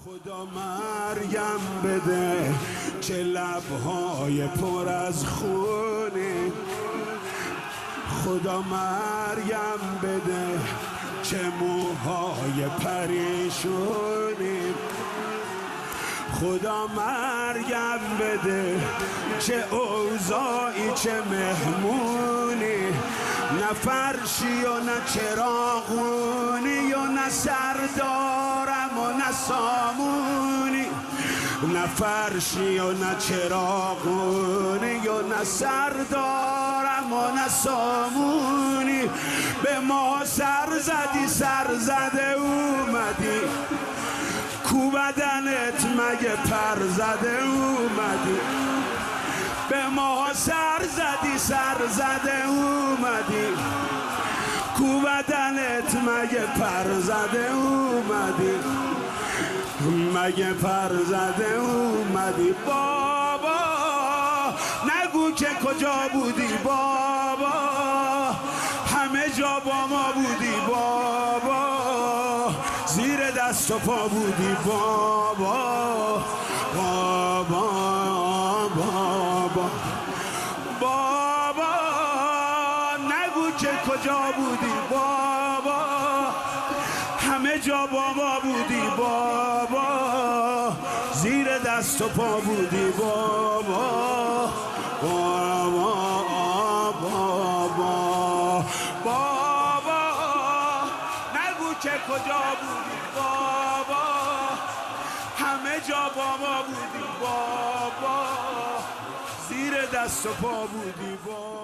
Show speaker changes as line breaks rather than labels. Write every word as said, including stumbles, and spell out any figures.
خدا مریم بده چه لبهای پر از خونه، خدا مریم بده چه موهای پریشونه، خدا مریم بده چه اوضاعی چه مهمونی، نه فرشی و نه چراغونی و نه سردارم و نه سامونی، نه فرشی و نه چراغونی و نه سردارم و نه سامونی. به ما سر زدی سر زده اومدی، کو بدنت مگه پر زده اومدی. به ما سر زدی سر زده اومدی، کو بدنت مگه پر زده اومدی، مگه پر زده اومدی. بابا نگو که کجا بودی بابا، همه جا با ما بودی بابا، زیر دست و پا بودی بابا بابا بابا بابا. نگو که کجا بودی بابا، همه جا با ما بودی بابا، زیر دست و پا بودی بابا بابا بابا بابا. نگو که کجا بودی بابا، همه جا با ما بودی بابا، زیر دست و پا بودی بابا.